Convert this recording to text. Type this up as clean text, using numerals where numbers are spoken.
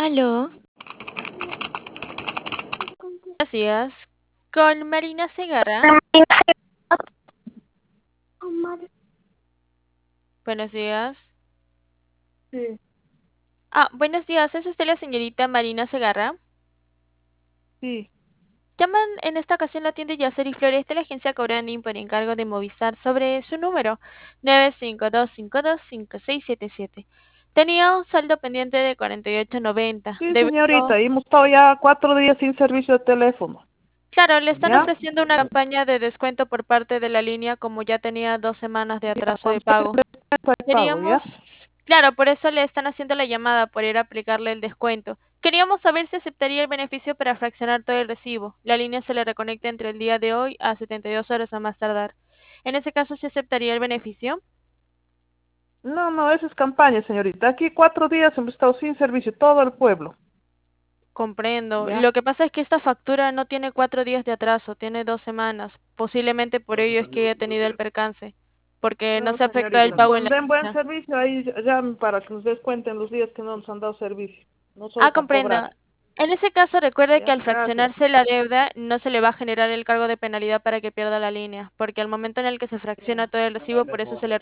Aló, Buenos días, con Marina Segarra. Buenos días. Sí, Buenos días, ¿es usted la señorita Marina Segarra? sí. Llaman en esta ocasión la tienda Yaceri Flores de la agencia Cobrani por encargo de Movistar sobre su número 952525677. Tenía un saldo pendiente de 48.90. Sí, Debido, señorita, y hemos estado ya 4 días sin servicio de teléfono. claro, le están ¿Ya? ofreciendo una campaña de descuento por parte de la línea como ya tenía 2 semanas de Ya, atraso de cuando tenga pago. el pago, ¿ya? Claro, por eso le están haciendo la llamada, por ir a aplicarle el descuento. Queríamos saber si aceptaría el beneficio para fraccionar todo el recibo. La línea se le reconecta entre el día de hoy a 72 horas a más tardar. En ese caso, ¿sí aceptaría el beneficio? No, no, esa es campaña, señorita. Aquí 4 días hemos estado sin servicio, todo el pueblo. Comprendo. ¿Ya? Lo que pasa es que esta factura no tiene 4 días de atraso, tiene 2 semanas. Posiblemente por ello es que haya tenido el percance, porque no No, se afecta el señorita. pago en la Cuando den buen fecha. servicio, ahí llamen para que nos descuenten los días que no nos han dado servicio. No solo para Comprendo. cobrar. En ese caso, recuerde que ¿Ya? al Gracias. fraccionarse la deuda no se le va a generar el cargo de penalidad para que pierda la línea, porque al momento en el que se fracciona todo el recibo, por eso se le